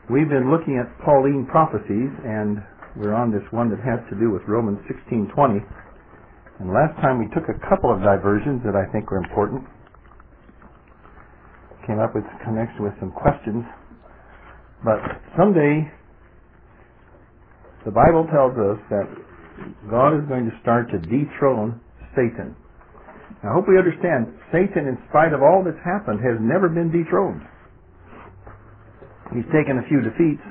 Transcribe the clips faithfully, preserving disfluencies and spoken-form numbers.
We've been looking at Pauline prophecies, and we're on this one that has to do with Romans sixteen twenty. And last time we took a couple of diversions that I think are important. Came up with a connection with some questions. But someday, the Bible tells us that God is going to start to dethrone Satan. Now, I hope we understand, Satan, in spite of all that's happened, has never been dethroned. He's taken a few defeats,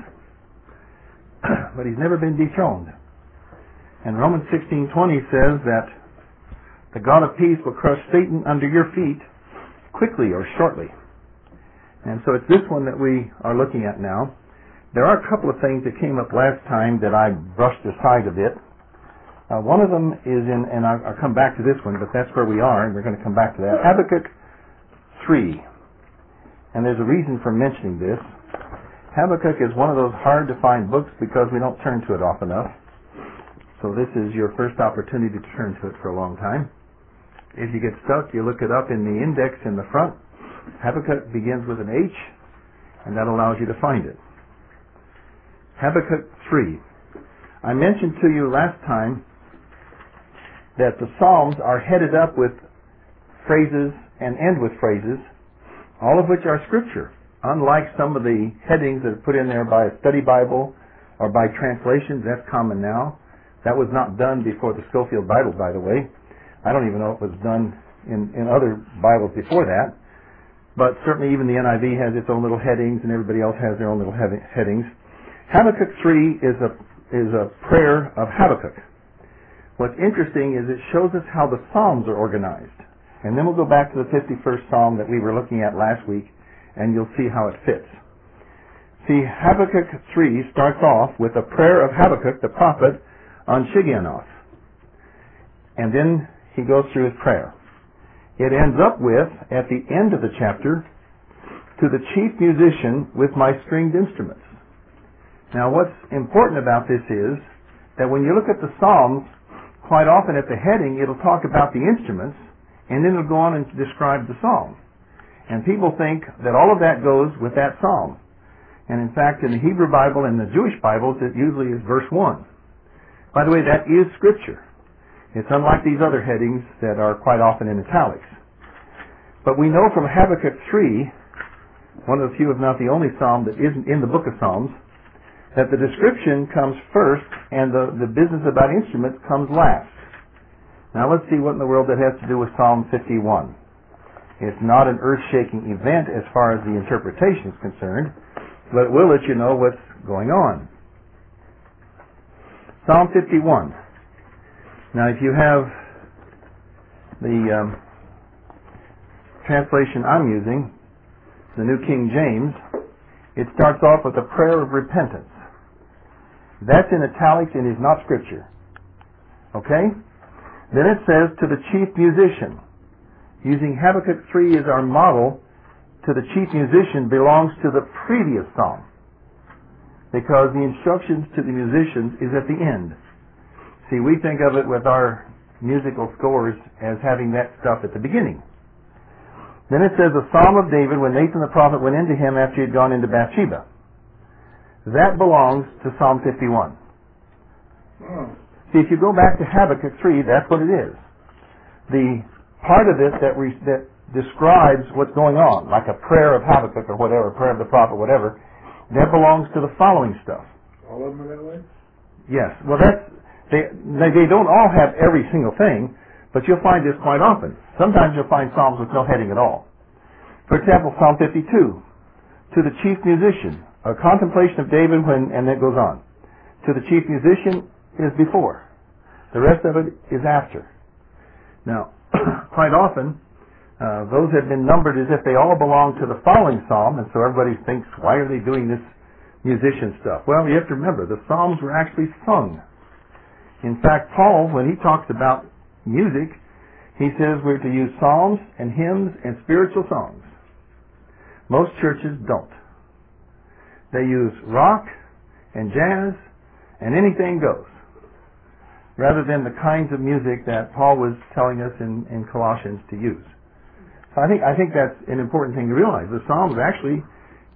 but he's never been dethroned. And Romans sixteen twenty says that the God of peace will crush Satan under your feet quickly or shortly. And so it's this one that we are looking at now. There are a couple of things that came up last time that I brushed aside a bit. Uh, one of them is in, and I'll, I'll come back to this one, but that's where we are, and we're going to come back to that. Habakkuk three. And there's a reason for mentioning this. Habakkuk is one of those hard-to-find books because we don't turn to it often enough. So this is your first opportunity to turn to it for a long time. If you get stuck, you look it up in the index in the front. Habakkuk begins with an H, and that allows you to find it. Habakkuk three. I mentioned to you last time that the Psalms are headed up with phrases and end with phrases, all of which are Scripture, unlike some of the headings that are put in there by a study Bible or by translations. That's common now. That was not done before the Scofield Bible, by the way. I don't even know if it was done in, in other Bibles before that. But certainly even the N I V has its own little headings, and everybody else has their own little headings. Habakkuk three is a, is a prayer of Habakkuk. What's interesting is it shows us how the Psalms are organized. And then we'll go back to the fifty-first Psalm that we were looking at last week, and you'll see how it fits. See, Habakkuk three starts off with a prayer of Habakkuk, the prophet, on Shigionoth. And then he goes through his prayer. It ends up with, at the end of the chapter, to the chief musician with my stringed instruments. Now, what's important about this is that when you look at the Psalms, quite often at the heading, it'll talk about the instruments, and then it'll go on and describe the psalm. And people think that all of that goes with that psalm. And in fact, in the Hebrew Bible and the Jewish Bibles, it usually is verse one. By the way, that is Scripture. It's unlike these other headings that are quite often in italics. But we know from Habakkuk three, one of the few, if not the only psalm that isn't in the book of Psalms, that the description comes first and the, the business about instruments comes last. Now let's see what in the world that has to do with Psalm fifty-one. It's not an earth-shaking event as far as the interpretation is concerned, but it will let you know what's going on. Psalm fifty-one. Now if you have the um, translation I'm using, the New King James, it starts off with a prayer of repentance. That's in italics and is not Scripture. Okay? Then it says, to the chief musician. Using Habakkuk three as our model, to the chief musician belongs to the previous psalm. Because the instructions to the musicians is at the end. See, we think of it with our musical scores as having that stuff at the beginning. Then it says, a psalm of David when Nathan the prophet went into him after he had gone into Bathsheba. That belongs to Psalm fifty-one. Hmm. See, if you go back to Habakkuk three, that's what it is. The part of it that, re- that describes what's going on, like a prayer of Habakkuk or whatever, a prayer of the prophet, whatever, that belongs to the following stuff. All of them are that way? Yes. Well, that's they, they, they don't all have every single thing, but you'll find this quite often. Sometimes you'll find psalms with no heading at all. For example, Psalm fifty-two, to the chief musician, a contemplation of David when, and it goes on. To the chief musician is before. The rest of it is after. Now, quite often, uh, those have been numbered as if they all belong to the following psalm, and so everybody thinks, why are they doing this musician stuff? Well, you have to remember, the psalms were actually sung. In fact, Paul, when he talks about music, he says we're to use psalms and hymns and spiritual songs. Most churches don't. They use rock and jazz and anything goes, rather than the kinds of music that Paul was telling us in, in Colossians to use. So I think I think that's an important thing to realize. The Psalms actually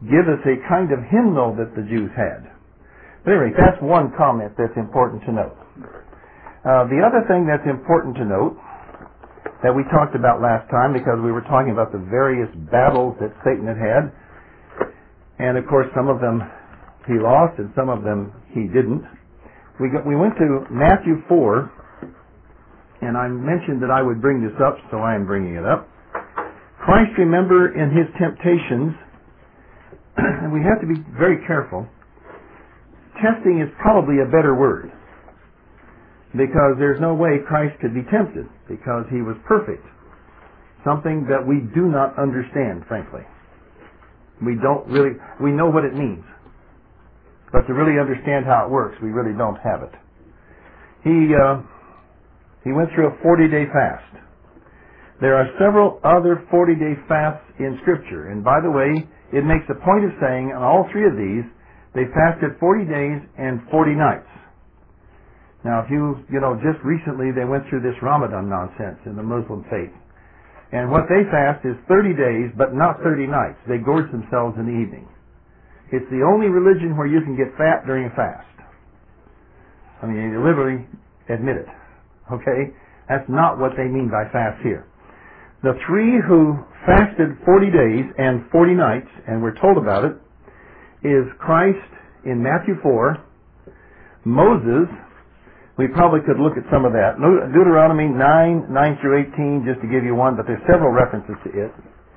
give us a kind of hymnal that the Jews had. But anyway, that's one comment that's important to note. Uh, the other thing that's important to note that we talked about last time, because we were talking about the various battles that Satan had had, and of course some of them he lost and some of them he didn't. We got, we went to Matthew four, and I mentioned that I would bring this up, so I am bringing it up. Christ, remember, in his temptations, and we have to be very careful, testing is probably a better word, because there's no way Christ could be tempted, because he was perfect. Something that we do not understand, frankly. We don't really, we know what it means. But to really understand how it works, we really don't have it. He, uh, he went through a forty-day fast. There are several other forty-day fasts in Scripture. And by the way, it makes a point of saying on all three of these, they fasted forty days and forty nights. Now, if you, you know, just recently they went through this Ramadan nonsense in the Muslim faith. And what they fast is thirty days, but not thirty nights. They gorge themselves in the evening. It's the only religion where you can get fat during a fast. I mean, you literally admit it. Okay? That's not what they mean by fast here. The three who fasted forty days and forty nights, and we're told about it, is Christ in Matthew four, Moses. We probably could look at some of that. Deuteronomy nine, nine through eighteen, just to give you one, but there's several references to it.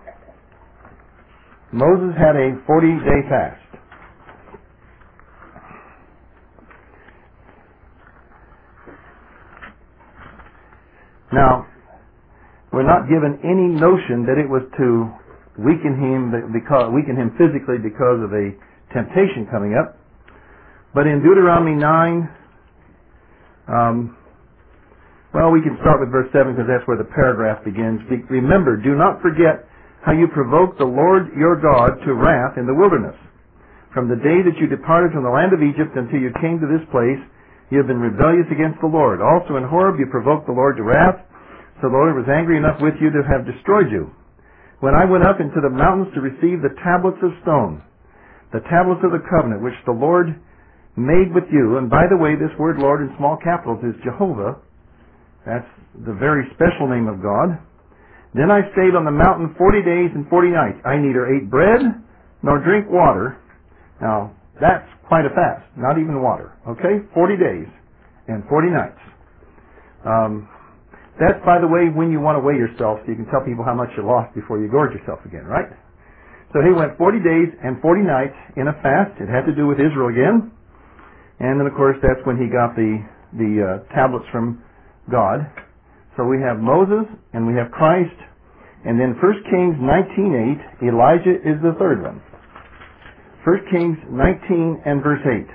Moses had a forty-day fast. Now, we're not given any notion that it was to weaken him because weaken him physically because of a temptation coming up. But in Deuteronomy nine, um, well, we can start with verse seven because that's where the paragraph begins. Remember, do not forget how you provoked the Lord your God to wrath in the wilderness. From the day that you departed from the land of Egypt until you came to this place, you have been rebellious against the Lord. Also in Horeb you provoked the Lord to wrath, so the Lord was angry enough with you to have destroyed you. When I went up into the mountains to receive the tablets of stone, the tablets of the covenant which the Lord made with you, and by the way, this word Lord in small capitals is Jehovah. That's the very special name of God. Then I stayed on the mountain forty days and forty nights. I neither ate bread nor drink water. Now, that's quite a fast, not even water. Okay? Forty days and forty nights. Um, that's, by the way, when you want to weigh yourself so you can tell people how much you lost before you gorge yourself again, right? So he went forty days and forty nights in a fast. It had to do with Israel again. And then, of course, that's when he got the, the uh, tablets from God. So we have Moses and we have Christ. And then First Kings nineteen eight, Elijah is the third one. First Kings nineteen and verse eight.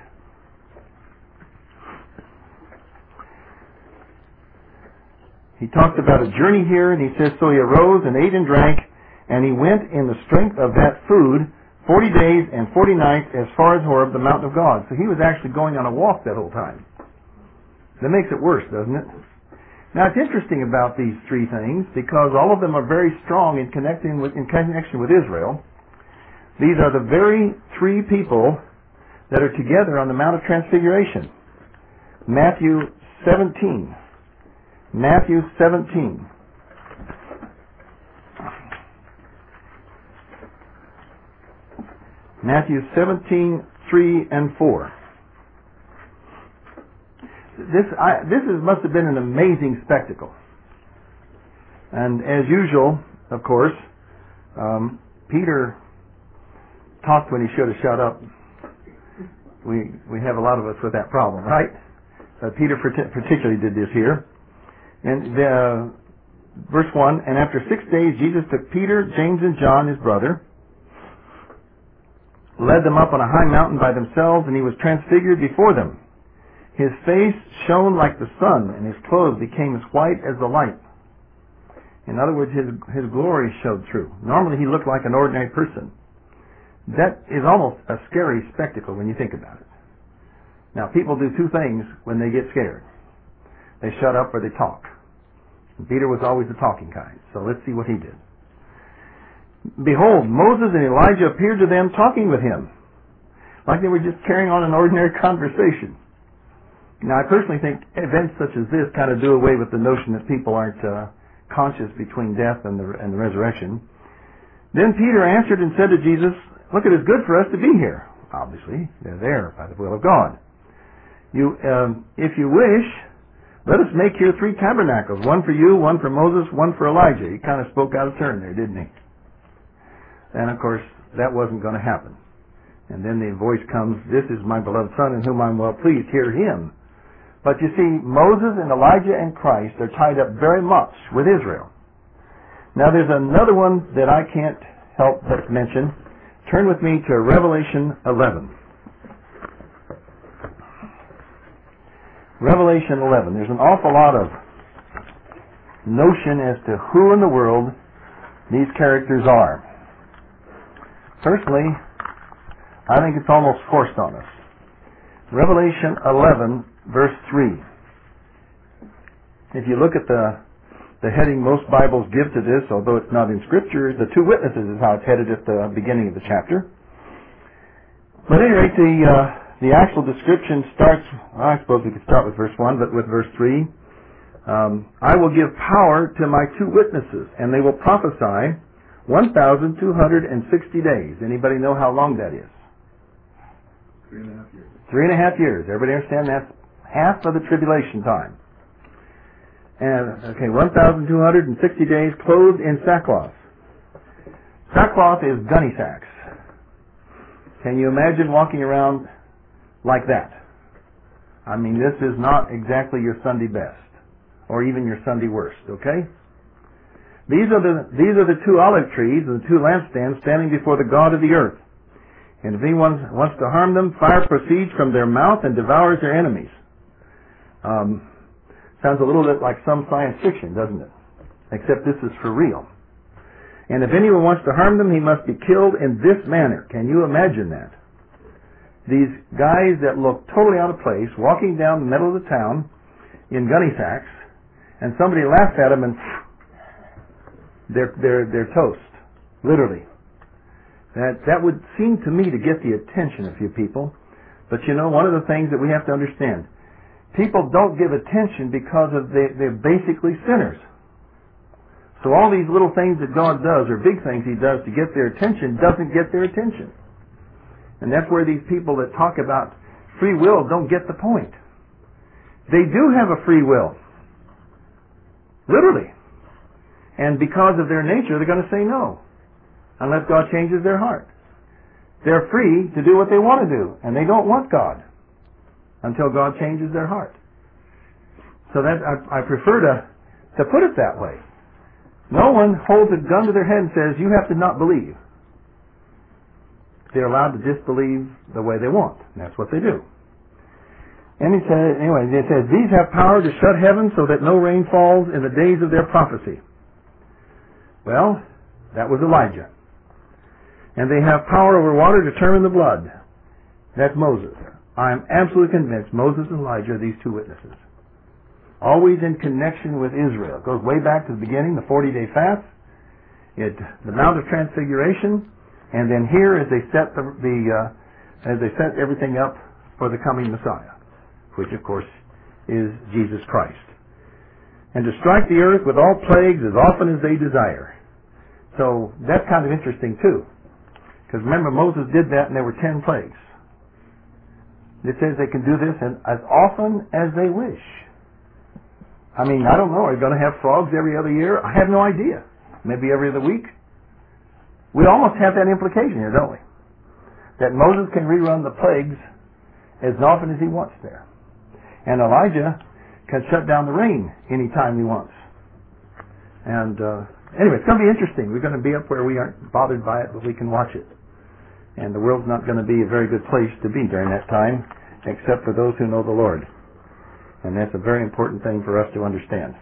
He talked about a journey here, and he says, so he arose and ate and drank, and he went in the strength of that food forty days and forty nights as far as Horeb, the mountain of God. So he was actually going on a walk that whole time. That makes it worse, doesn't it? Now, it's interesting about these three things because all of them are very strong in connecting with, in connection with Israel. These are the very three people that are together on the Mount of Transfiguration. Matthew seventeen. Matthew seventeen. Matthew seventeen, three and four. This, I, this is, must have been an amazing spectacle. And as usual, of course, um, Peter talked when he should have shut up. We we have a lot of us with that problem, right? Uh, Peter particularly did this here. And the, verse one, and after six days Jesus took Peter, James, and John, his brother, led them up on a high mountain by themselves, and he was transfigured before them. His face shone like the sun, and his clothes became as white as the light. In other words, his, his glory showed through. Normally he looked like an ordinary person. That is almost a scary spectacle when you think about it. Now, people do two things when they get scared. They shut up or they talk. And Peter was always the talking kind, so let's see what he did. Behold, Moses and Elijah appeared to them talking with him, like they were just carrying on an ordinary conversation. Now, I personally think events such as this kind of do away with the notion that people aren't uh, conscious between death and the, and the resurrection. Then Peter answered and said to Jesus, look, it is good for us to be here. Obviously, they're there by the will of God. You, um, if you wish, let us make here three tabernacles, one for you, one for Moses, one for Elijah. He kind of spoke out of turn there, didn't he? And of course, that wasn't going to happen. And then the voice comes, this is my beloved Son in whom I'm well pleased. Hear him. But you see, Moses and Elijah and Christ are tied up very much with Israel. Now there's another one that I can't help but mention. Turn with me to Revelation eleven. Revelation eleven. There's an awful lot of notion as to who in the world these characters are. Personally, I think it's almost forced on us. Revelation eleven, verse three. If you look at the the heading most Bibles give to this, although it's not in Scripture, the two witnesses is how it's headed at the beginning of the chapter. But at any rate, the, uh, the actual description starts, well, I suppose we could start with verse one, but with verse three. Um, I will give power to my two witnesses, and they will prophesy one thousand two hundred sixty days. Anybody know how long that is? Three and a half years. Three and a half years. Everybody understand that's half of the tribulation time. And, okay, one thousand two hundred sixty days clothed in sackcloth. Sackcloth is gunny sacks. Can you imagine walking around like that? I mean, this is not exactly your Sunday best, or even your Sunday worst, okay? These are the, these are the two olive trees and the two lampstands standing before the God of the earth. And if anyone wants to harm them, fire proceeds from their mouth and devours their enemies. Um... Sounds a little bit like some science fiction, doesn't it? Except this is for real. And if anyone wants to harm them, he must be killed in this manner. Can you imagine that? These guys that look totally out of place, walking down the middle of the town in gunny sacks, and somebody laughs at them and they're, they're, they're toast. Literally. That, that would seem to me to get the attention of you people. But you know, one of the things that we have to understand, people don't give attention because of they, they're basically sinners. So all these little things that God does, or big things He does to get their attention, doesn't get their attention. And that's where these people that talk about free will don't get the point. They do have a free will. Literally. And because of their nature, they're going to say no. Unless God changes their heart. They're free to do what they want to do. And they don't want God. Until God changes their heart. So that I, I prefer to, to put it that way. No one holds a gun to their head and says, you have to not believe. They're allowed to disbelieve the way they want. And that's what they do. And he says, anyway, it says, these have power to shut heaven so that no rain falls in the days of their prophecy. Well, that was Elijah. And they have power over water to turn the blood. That's Moses. I am absolutely convinced Moses and Elijah are these two witnesses. Always in connection with Israel. It goes way back to the beginning, the forty-day fast, it, the Mount of Transfiguration, and then here as they set the, the uh, as they set everything up for the coming Messiah, which of course is Jesus Christ. And to strike the earth with all plagues as often as they desire. So that's kind of interesting too. Because remember, Moses did that and there were ten plagues. It says they can do this as often as they wish. I mean, I don't know. Are you going to have frogs every other year? I have no idea. Maybe every other week? We almost have that implication here, don't we? That Moses can rerun the plagues as often as he wants there. And Elijah can shut down the rain anytime he wants. And uh, anyway, it's going to be interesting. We're going to be up where we aren't bothered by it, but we can watch it. And the world's not going to be a very good place to be during that time, except for those who know the Lord. And that's a very important thing for us to understand.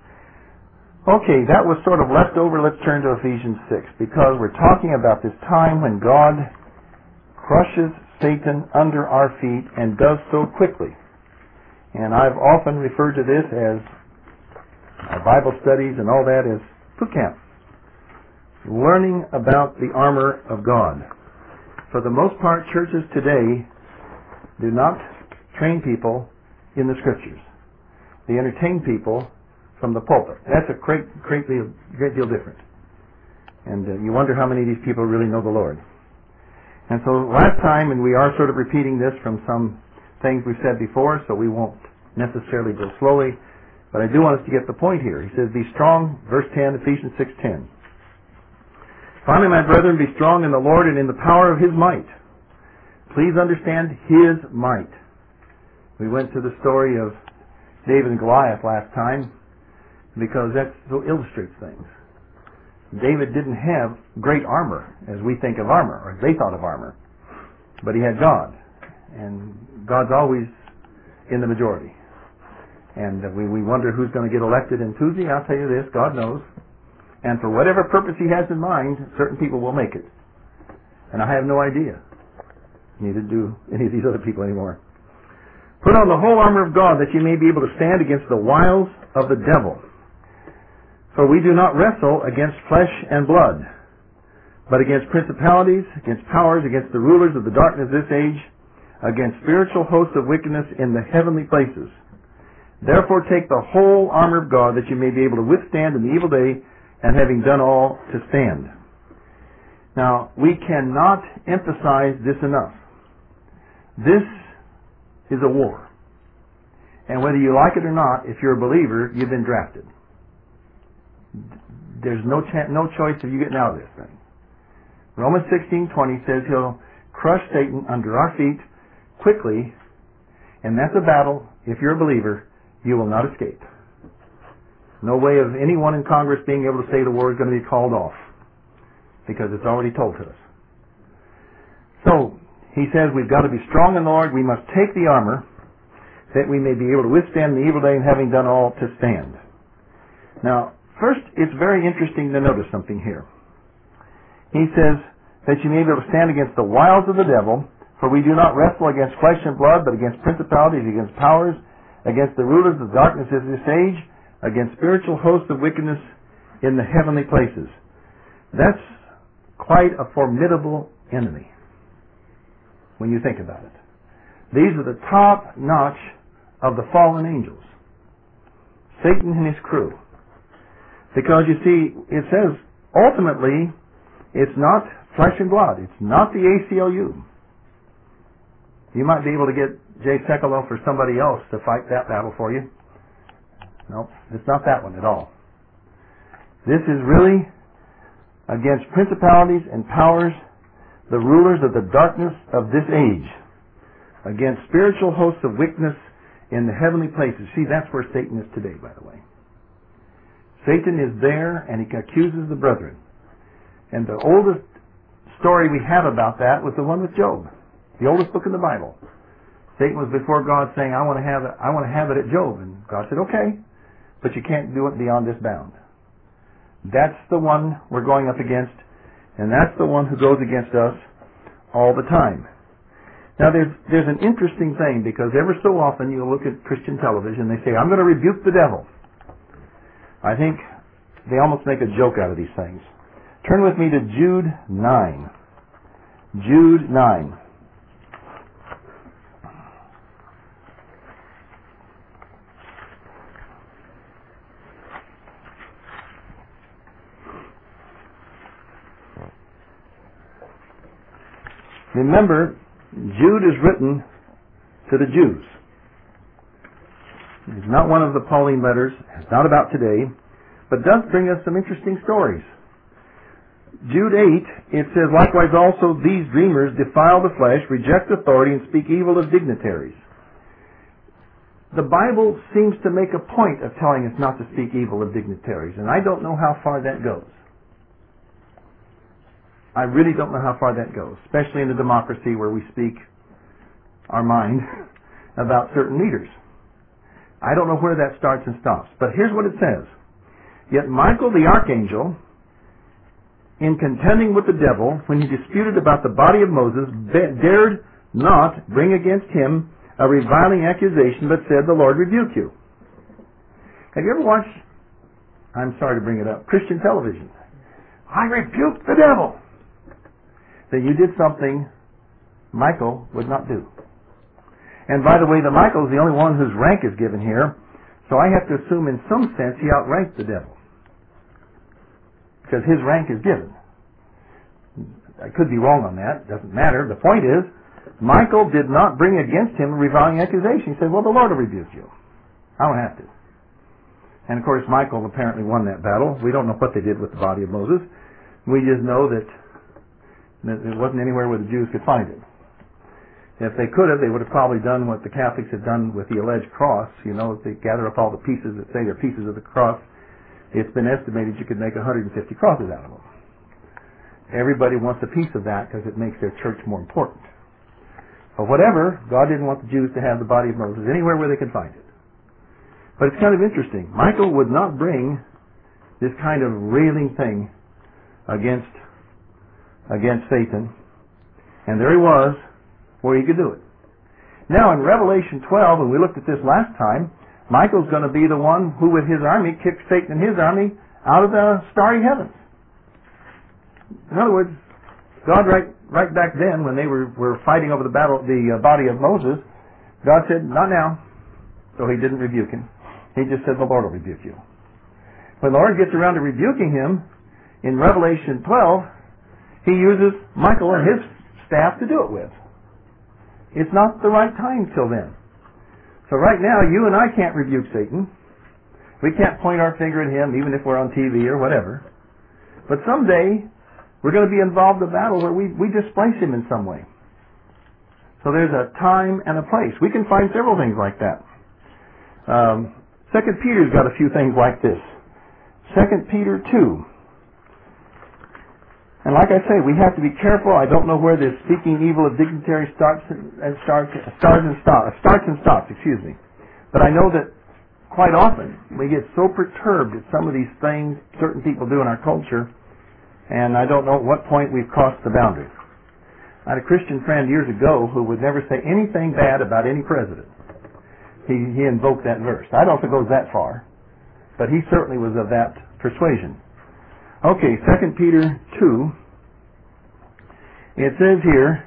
Okay, that was sort of left over. Let's turn to Ephesians six, because we're talking about this time when God crushes Satan under our feet and does so quickly. And I've often referred to this as our Bible studies and all that as boot camp. learning about the armor of God. For the most part, churches today do not train people in the Scriptures. They entertain people from the pulpit. That's a great, great deal, great deal different. And uh, you wonder how many of these people really know the Lord. And so last time, and we are sort of repeating this from some things we've said before, so we won't necessarily go slowly, but I do want us to get the point here. He says, be strong, verse ten, Ephesians six ten. Finally, my brethren, be strong in the Lord and in the power of His might. Please understand His might. We went to the story of David and Goliath last time because that so illustrates things. David didn't have great armor as we think of armor, or as they thought of armor, but he had God, and God's always in the majority. And we, we wonder who's going to get elected in Tuesday. I'll tell you this, God knows. And for whatever purpose He has in mind, certain people will make it. And I have no idea. Neither do any of these other people anymore. Put on the whole armor of God that you may be able to stand against the wiles of the devil. For we do not wrestle against flesh and blood, but against principalities, against powers, against the rulers of the darkness of this age, against spiritual hosts of wickedness in the heavenly places. Therefore take the whole armor of God that you may be able to withstand in the evil day, and having done all, to stand. Now, we cannot emphasize this enough. This is a war. And whether you like it or not, if you're a believer, you've been drafted. There's no cha- no choice of you getting out of this thing. Romans sixteen twenty says He'll crush Satan under our feet quickly, and that's a battle. If you're a believer, you will not escape. No way of anyone in Congress being able to say the war is going to be called off, because it's already told to us. So, he says we've got to be strong in the Lord. We must take the armor that we may be able to withstand the evil day, and having done all, to stand. Now, first, it's very interesting to notice something here. He says that you may be able to stand against the wiles of the devil, for we do not wrestle against flesh and blood, but against principalities, against powers, against the rulers of the darkness of this age, against spiritual hosts of wickedness in the heavenly places. That's quite a formidable enemy when you think about it. These are the top notch of the fallen angels, Satan and his crew. Because you see, it says ultimately it's not flesh and blood. It's not the A C L U. You might be able to get Jay Sekulow or somebody else to fight that battle for you. No, it's not that one at all. This is really against principalities and powers, the rulers of the darkness of this age, against spiritual hosts of wickedness in the heavenly places. See, that's where Satan is today, by the way. Satan is there, and he accuses the brethren. And the oldest story we have about that was the one with Job, the oldest book in the Bible. Satan was before God saying, I want to have it, I want to have it at Job. And God said, okay, but you can't do it beyond this bound. That's the one we're going up against, and that's the one who goes against us all the time. Now, there's there's an interesting thing, because ever so often you look at Christian television, they say, I'm going to rebuke the devil. I think they almost make a joke out of these things. Turn with me to Jude nine. Jude nine. Remember, Jude is written to the Jews. It's not one of the Pauline letters. It's not about today, but does bring us some interesting stories. Jude eight, it says, likewise also these dreamers defile the flesh, reject authority, and speak evil of dignitaries. The Bible seems to make a point of telling us not to speak evil of dignitaries, and I don't know how far that goes. I really don't know how far that goes, especially in a democracy where we speak our mind about certain leaders. I don't know where that starts and stops. But here's what it says. Yet Michael the archangel, in contending with the devil, when he disputed about the body of Moses, dared not bring against him a reviling accusation, but said, the Lord rebuke you. Have you ever watched, I'm sorry to bring it up, Christian television? I rebuke the devil, that you did something Michael would not do. And by the way, the Michael is the only one whose rank is given here, so I have to assume in some sense he outranked the devil, because his rank is given. I could be wrong on that. Doesn't matter. The point is, Michael did not bring against him a reviling accusation. He said, well, the Lord will rebuke you. I don't have to. And of course, Michael apparently won that battle. We don't know what they did with the body of Moses. We just know that it wasn't anywhere where the Jews could find it. If they could have, they would have probably done what the Catholics have done with the alleged cross. You know, they gather up all the pieces that say they're pieces of the cross. It's been estimated you could make one hundred fifty crosses out of them. Everybody wants a piece of that because it makes their church more important. But whatever, God didn't want the Jews to have the body of Moses anywhere where they could find it. But it's kind of interesting. Michael would not bring this kind of railing thing against against Satan. And there he was, where he could do it. Now in Revelation twelve, and we looked at this last time, Michael's going to be the one who with his army kicked Satan and his army out of the starry heavens. In other words, God right right back then when they were, were fighting over the battle the uh, body of Moses, God said, not now. So he didn't rebuke him. He just said, the Lord will rebuke you. When the Lord gets around to rebuking him, in Revelation twelve, he uses Michael and his staff to do it with. It's not the right time till then. So right now, you and I can't rebuke Satan. We can't point our finger at him, even if we're on T V or whatever. But someday, we're going to be involved in a battle where we, we displace him in some way. So there's a time and a place. We can find several things like that. Um, Second Peter's got a few things like this. Second Peter two. And like I say, we have to be careful. I don't know where this speaking evil of dignitaries starts and starts, starts and stops. Starts and stops, excuse me. But I know that quite often we get so perturbed at some of these things certain people do in our culture, and I don't know at what point we've crossed the boundary. I had a Christian friend years ago who would never say anything bad about any president. He, he invoked that verse. I don't know if it goes that far, but he certainly was of that persuasion. Okay, Second Peter two. It says here,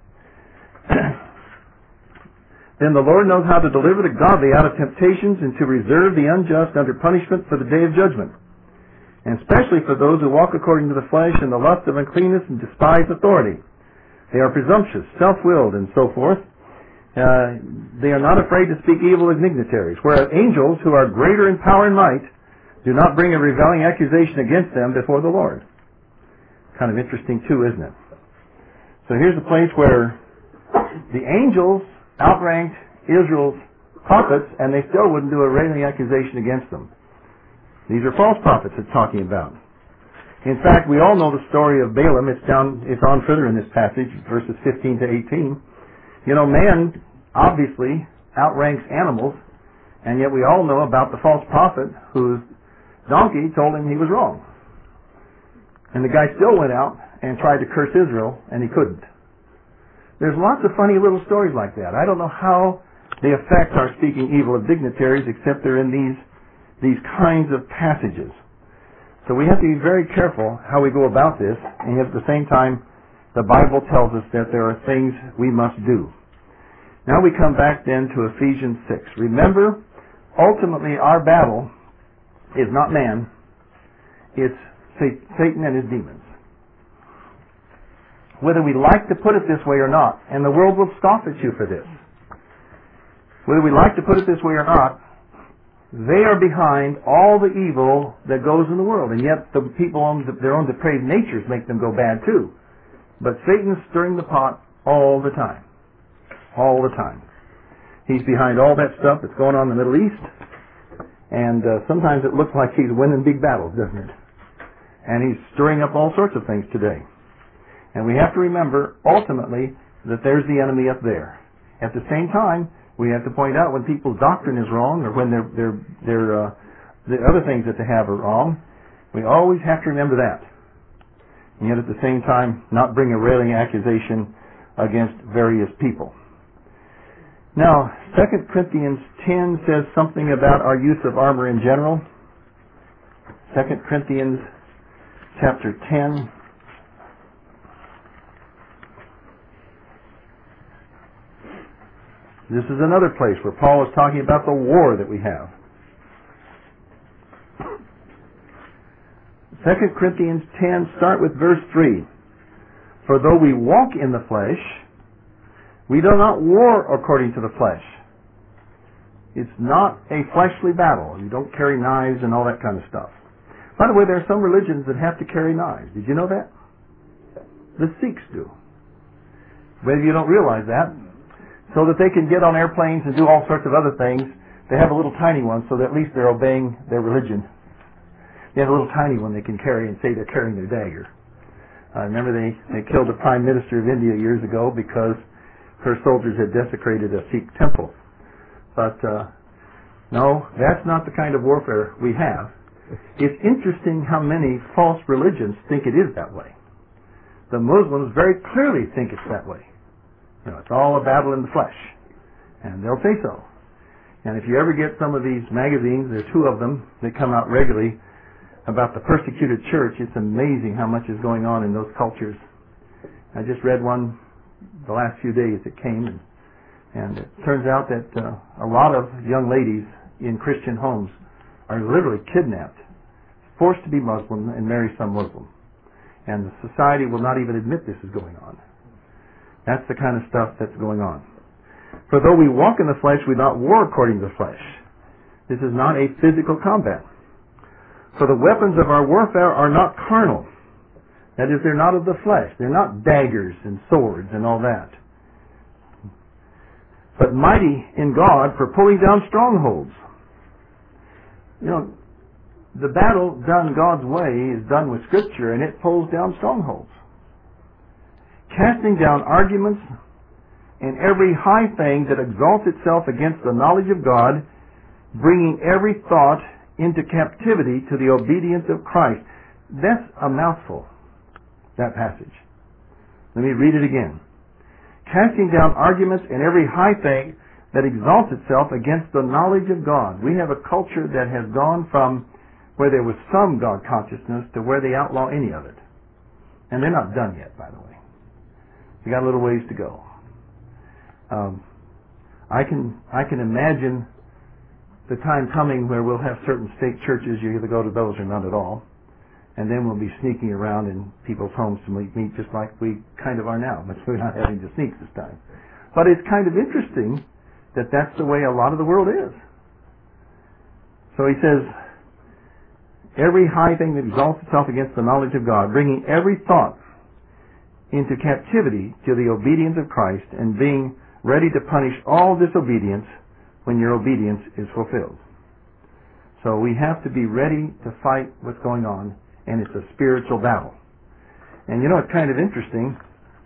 then the Lord knows how to deliver the godly out of temptations and to reserve the unjust under punishment for the day of judgment, and especially for those who walk according to the flesh and the lust of uncleanness and despise authority. They are presumptuous, self-willed, and so forth. Uh, they are not afraid to speak evil of dignitaries, whereas angels, who are greater in power and might, do not bring a reviling accusation against them before the Lord. Kind of interesting too, isn't it? So here's a place where the angels outranked Israel's prophets, and they still wouldn't do a railing accusation against them. These are false prophets it's talking about. In fact, we all know the story of Balaam. It's down, it's on further in this passage, verses fifteen to eighteen. You know, man obviously outranks animals, and yet we all know about the false prophet whose donkey told him he was wrong. And the guy still went out and tried to curse Israel, and he couldn't. There's lots of funny little stories like that. I don't know how they affect our speaking evil of dignitaries, except they're in these, these kinds of passages. So we have to be very careful how we go about this, and yet at the same time, the Bible tells us that there are things we must do. Now we come back then to Ephesians six. Remember, ultimately our battle is not man, it's Satan and his demons. Whether we like to put it this way or not, and the world will scoff at you for this. Whether we like to put it this way or not, they are behind all the evil that goes in the world, and yet the people own their own depraved natures make them go bad too. But Satan's stirring the pot all the time. All the time. He's behind all that stuff that's going on in the Middle East, and uh, sometimes it looks like he's winning big battles, doesn't it? And he's stirring up all sorts of things today. And we have to remember, ultimately, that there's the enemy up there. At the same time, we have to point out when people's doctrine is wrong, or when their their their uh, the other things that they have are wrong. We always have to remember that. And yet at the same time, not bring a railing accusation against various people. Now, Second Corinthians ten says something about our use of armor in general. Second Corinthians chapter ten. This is another place where Paul is talking about the war that we have. Second Corinthians ten, start with verse three. For though we walk in the flesh, we do not war according to the flesh. It's not a fleshly battle. You don't carry knives and all that kind of stuff. By the way, there are some religions that have to carry knives. Did you know that? The Sikhs do. Maybe you don't realize that. So that they can get on airplanes and do all sorts of other things, they have a little tiny one so that at least they're obeying their religion. They have a little tiny one they can carry and say they're carrying their dagger. I remember they, they killed the Prime Minister of India years ago because her soldiers had desecrated a Sikh temple. But uh, no, that's not the kind of warfare we have. It's interesting how many false religions think it is that way. The Muslims very clearly think it's that way. You know, it's all a battle in the flesh. And they'll say so. And if you ever get some of these magazines, there are two of them that come out regularly about the persecuted church, it's amazing how much is going on in those cultures. I just read one the last few days it came, and, and it turns out that uh, a lot of young ladies in Christian homes are literally kidnapped, forced to be Muslim and marry some Muslim. And the society will not even admit this is going on. That's the kind of stuff that's going on. For though we walk in the flesh, we not war according to the flesh. This is not a physical combat. For the weapons of our warfare are not carnal. That is, they're not of the flesh. They're not daggers and swords and all that. But mighty in God for pulling down strongholds. You know, the battle done God's way is done with Scripture, and it pulls down strongholds. Casting down arguments and every high thing that exalts itself against the knowledge of God, bringing every thought into captivity to the obedience of Christ. That's a mouthful, that passage. Let me read it again. Casting down arguments and every high thing that exalts itself against the knowledge of God. We have a culture that has gone from where there was some God consciousness to where they outlaw any of it. And they're not done yet, by the way. We got a little ways to go. Um, I can I can imagine the time coming where we'll have certain state churches, you either go to those or none at all, and then we'll be sneaking around in people's homes to meet, meet just like we kind of are now, but we're not having to sneak this time. But it's kind of interesting that that's the way a lot of the world is. So he says, every high thing that exalts itself against the knowledge of God, bringing every thought into captivity to the obedience of Christ, and being ready to punish all disobedience when your obedience is fulfilled. So we have to be ready to fight what's going on, and it's a spiritual battle. And you know, it's kind of interesting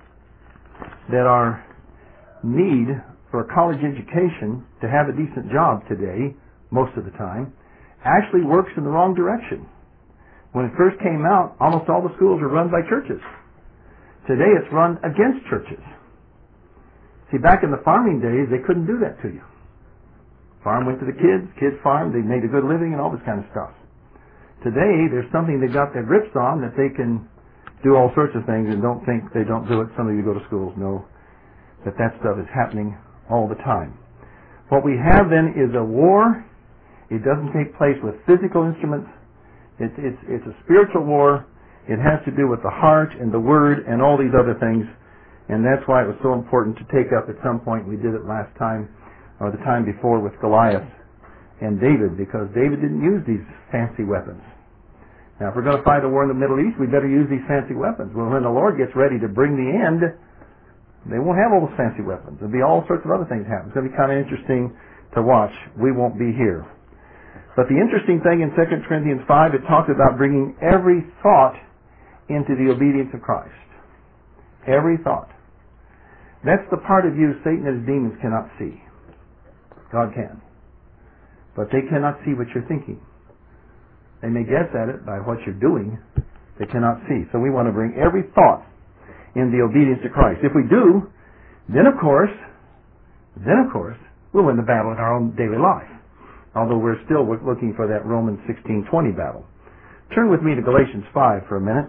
that our need for a college education to have a decent job today, most of the time, actually works in the wrong direction. When it first came out, almost all the schools were run by churches. Today it's run against churches. See, back in the farming days, they couldn't do that to you. Farm went to the kids, kids farmed, they made a good living and all this kind of stuff. Today, there's something they've got their grips on that they can do all sorts of things and don't think they don't do it. Some of you go to schools know that that stuff is happening all the time. What we have then is a war. It doesn't take place with physical instruments. It's, it's, it's a spiritual war. It has to do with the heart and the word and all these other things. And that's why it was so important to take up at some point. We did it last time, or the time before, with Goliath and David, because David didn't use these fancy weapons. Now, if we're going to fight a war in the Middle East, we better use these fancy weapons. Well, when the Lord gets ready to bring the end, they won't have all those fancy weapons. There'll be all sorts of other things happen. It's going to be kind of interesting to watch. We won't be here. But the interesting thing in Second Corinthians five, it talks about bringing every thought into the obedience of Christ. Every thought. That's the part of you Satan and his demons cannot see. God can. But they cannot see what you're thinking. They may guess at it by what you're doing. They cannot see. So we want to bring every thought in the obedience to Christ. If we do, then of course, then of course, we'll win the battle in our own daily life. Although we're still looking for that Romans sixteen twenty battle. Turn with me to Galatians five for a minute.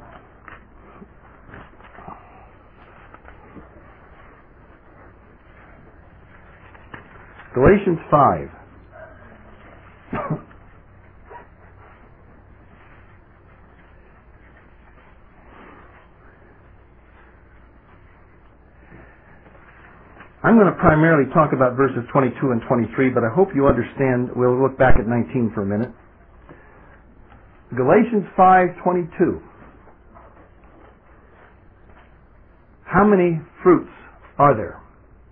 Galatians five. I'm going to primarily talk about verses twenty-two and twenty-three, but I hope you understand. We'll look back at nineteen for a minute. Galatians five twenty-two. How many fruits are there?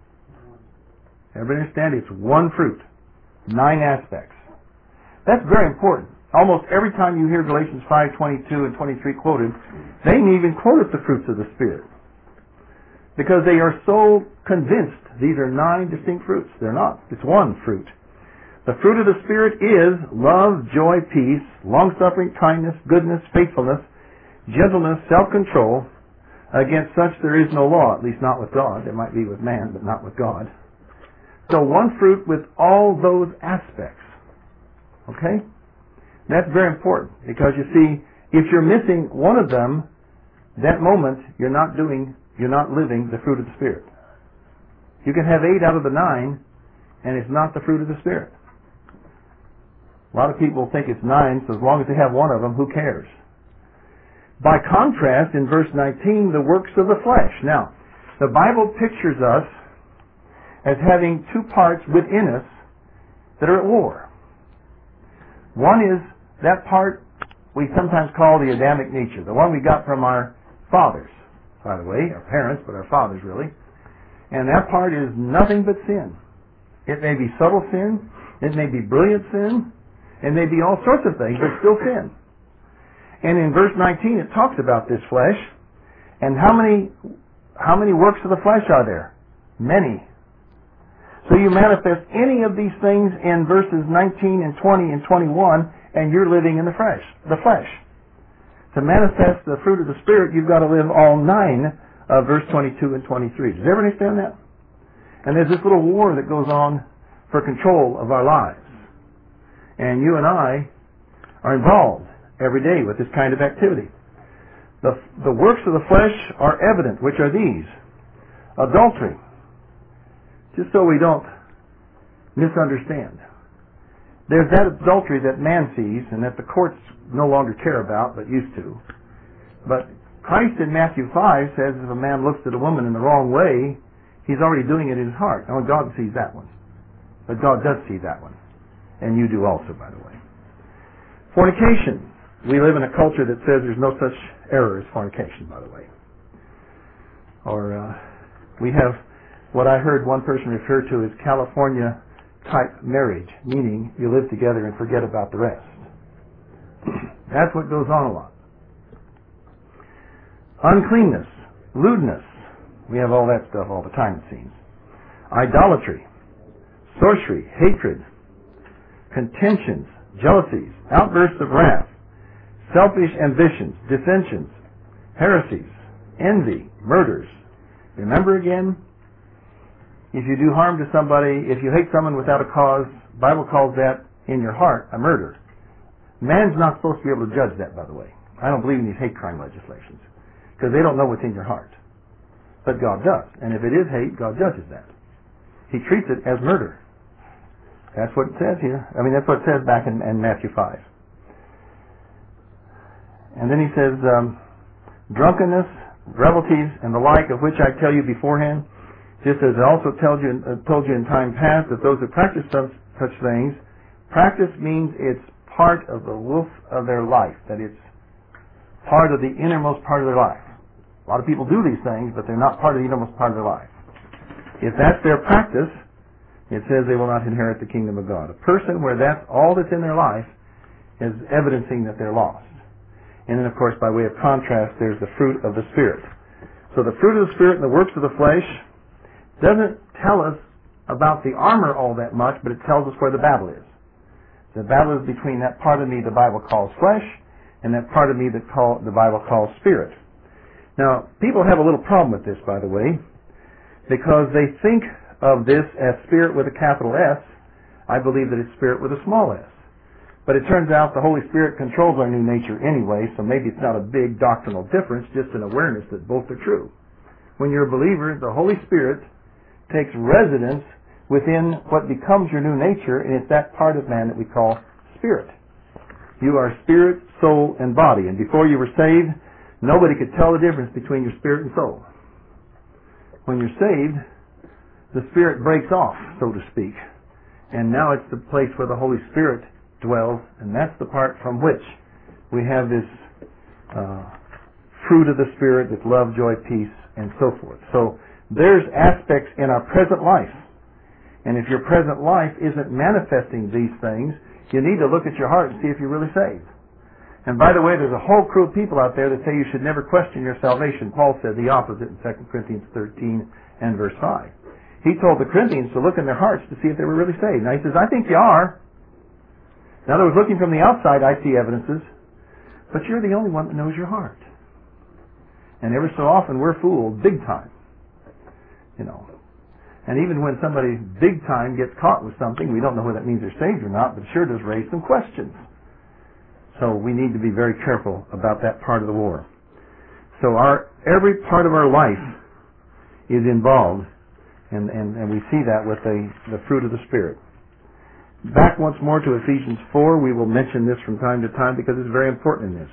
Everybody understand? It's one fruit. Nine aspects. That's very important. Almost every time you hear Galatians five twenty-two and twenty-three quoted, they even quote the fruits of the Spirit. Because they are so convinced these are nine distinct fruits. They're not. It's one fruit. The fruit of the Spirit is love, joy, peace, long-suffering, kindness, goodness, faithfulness, gentleness, self-control. Against such there is no law, at least not with God. There might be with man, but not with God. So one fruit with all those aspects. Okay? That's very important because you see, if you're missing one of them, that moment you're not doing, you're not living the fruit of the Spirit. You can have eight out of the nine, and it's not the fruit of the Spirit. A lot of people think it's nine, so as long as they have one of them, who cares? By contrast, in verse nineteen, the works of the flesh. Now, the Bible pictures us as having two parts within us that are at war. One is that part we sometimes call the Adamic nature, the one we got from our fathers, by the way, our parents, but our fathers really. And that part is nothing but sin. It may be subtle sin, it may be brilliant sin, it may be all sorts of things, but still sin. And in verse nineteen it talks about this flesh, and how many how many works of the flesh are there? Many. So you manifest any of these things in verses nineteen and twenty and twenty-one, and you're living in the flesh. The flesh. To manifest the fruit of the Spirit, you've got to live all nine of verse twenty-two and twenty-three. Does everybody understand that? And there's this little war that goes on for control of our lives. And you and I are involved every day with this kind of activity. The, the works of the flesh are evident, which are these. Adultery. Just so we don't misunderstand. There's that adultery that man sees and that the courts no longer care about, but used to. But Christ in Matthew five says if a man looks at a woman in the wrong way, he's already doing it in his heart. Now God sees that one. But God does see that one. And you do also, by the way. Fornication. We live in a culture that says there's no such error as fornication, by the way. Or uh, we have what I heard one person refer to as California type marriage, meaning you live together and forget about the rest. That's what goes on a lot. Uncleanness, lewdness. We have all that stuff all the time, it seems. Idolatry, sorcery, hatred, contentions, jealousies, outbursts of wrath, selfish ambitions, dissensions, heresies, envy, murders. Remember again, if you do harm to somebody, if you hate someone without a cause, the Bible calls that in your heart a murder. Man's not supposed to be able to judge that, by the way. I don't believe in these hate crime legislations because they don't know what's in your heart. But God does. And if it is hate, God judges that. He treats it as murder. That's what it says here. I mean, that's what it says back in, in Matthew five. And then he says, um, drunkenness, revelries, and the like, of which I tell you beforehand, just as I also told you, uh, told you in time past, that those who practice such, such things, practice means it's part of the woof of their life, that it's part of the innermost part of their life. A lot of people do these things, but they're not part of the innermost part of their life. If that's their practice, it says they will not inherit the kingdom of God. A person where that's all that's in their life is evidencing that they're lost. And then, of course, by way of contrast, there's the fruit of the Spirit. So the fruit of the Spirit and the works of the flesh doesn't tell us about the armor all that much, but it tells us where the battle is. The battle is between that part of me the Bible calls flesh and that part of me that call, the Bible calls spirit. Now, people have a little problem with this, by the way, because they think of this as spirit with a capital S. I believe that it's spirit with a small s. But it turns out the Holy Spirit controls our new nature anyway, so maybe it's not a big doctrinal difference, just an awareness that both are true. When you're a believer, the Holy Spirit takes residence within what becomes your new nature, and it's that part of man that we call spirit. You are spirit, soul, and body. And before you were saved, nobody could tell the difference between your spirit and soul. When you're saved, the spirit breaks off, so to speak. And now it's the place where the Holy Spirit dwells, and that's the part from which we have this uh, fruit of the Spirit with love, joy, peace, and so forth. So there's aspects in our present life. And if your present life isn't manifesting these things, you need to look at your heart and see if you're really saved. And by the way, there's a whole crew of people out there that say you should never question your salvation. Paul said the opposite in Second Corinthians thirteen and verse five. He told the Corinthians to look in their hearts to see if they were really saved. Now he says, I think you are. In other words, looking from the outside, I see evidences, but you're the only one that knows your heart. And every so often, we're fooled big time. You know. And even when somebody big time gets caught with something, we don't know whether that means they're saved or not, but it sure does raise some questions. So we need to be very careful about that part of the war. So our every part of our life is involved, and, and, and we see that with the, the fruit of the Spirit. Back once more to Ephesians four. We will mention this from time to time because it's very important in this.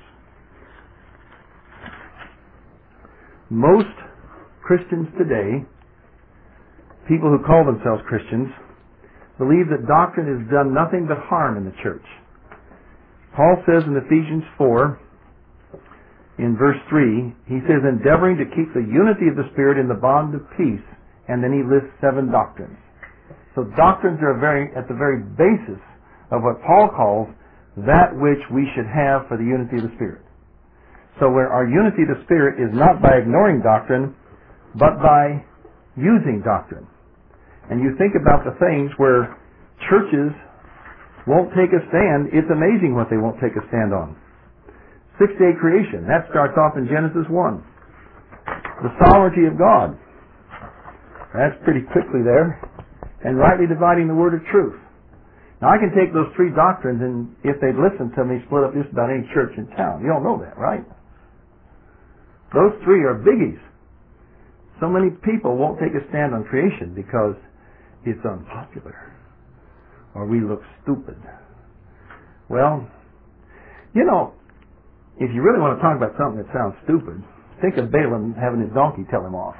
Most Christians today, people who call themselves Christians, believe that doctrine has done nothing but harm in the church. Paul says in Ephesians four, in verse three, he says, endeavoring to keep the unity of the Spirit in the bond of peace, and then he lists seven doctrines. So doctrines are very, at the very basis of what Paul calls that which we should have for the unity of the Spirit. So where our unity of the Spirit is not by ignoring doctrine, but by using doctrine. And you think about the things where churches won't take a stand, it's amazing what they won't take a stand on. Six-day creation, that starts off in Genesis one. The sovereignty of God, that's pretty quickly there. And rightly dividing the word of truth. Now I can take those three doctrines and if they'd listen to me, split up just about any church in town. You all know that, right? Those three are biggies. So many people won't take a stand on creation because it's unpopular or we look stupid. Well, you know, if you really want to talk about something that sounds stupid, think of Balaam having his donkey tell him off.